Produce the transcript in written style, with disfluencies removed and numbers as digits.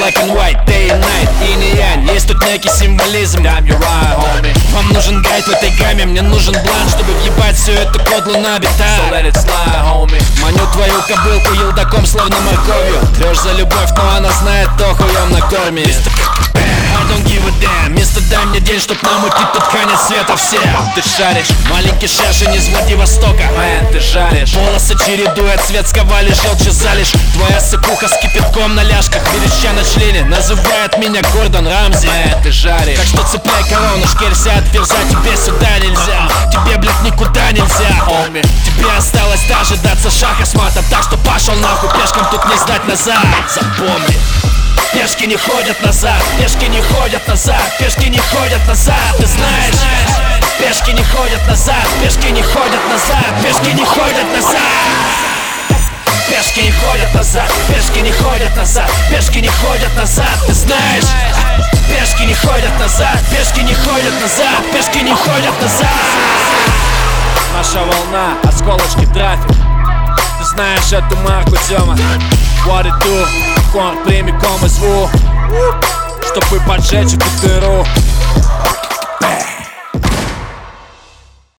black and white, day and night, инь и янь. Есть тут некий символизм. Damn, you're right, homie. Вам нужен гайд в этой гамме, мне нужен бланш, чтобы въебать всю эту кодлу на битах. So let it slide, homie. Маню твою кобылку елдаком, словно морковью. Трешь за любовь, но она знает, то хуем на корме. I don't give a damn. Место дай мне день, чтоб намутить тут конец света всем. Ты шаришь, маленький шершень из Владивостока. Мэн, ты жаришь. Волосы чередуя, цвет сковали, желчи залишь. Твоя сыпуха с кипятком на ляжках, вереща на члене, называет меня Гордон Рамзи. Мэн, ты жаришь. Так что цепляй корону, шкерься от ферзя. Тебе сюда нельзя, тебе, блядь, никуда нельзя, homie. Тебе осталось дожидаться шаха с матом. Так что пошел нахуй, пешкам тут не сдать назад. Запомни, пешки не ходят назад, пешки не ходят назад, пешки не ходят назад, ты знаешь. Пешки не ходят назад, пешки не ходят назад, пешки не ходят назад. Пешки не ходят назад, пешки не ходят назад, пешки не ходят назад, ты знаешь. Пешки не ходят назад, пешки не ходят назад, пешки не ходят назад. Наша волна, осколочки трафик. Ты знаешь эту марку, Тёма. What it do? Корм прямиком из ВУ, чтобы поджечь эту дыру.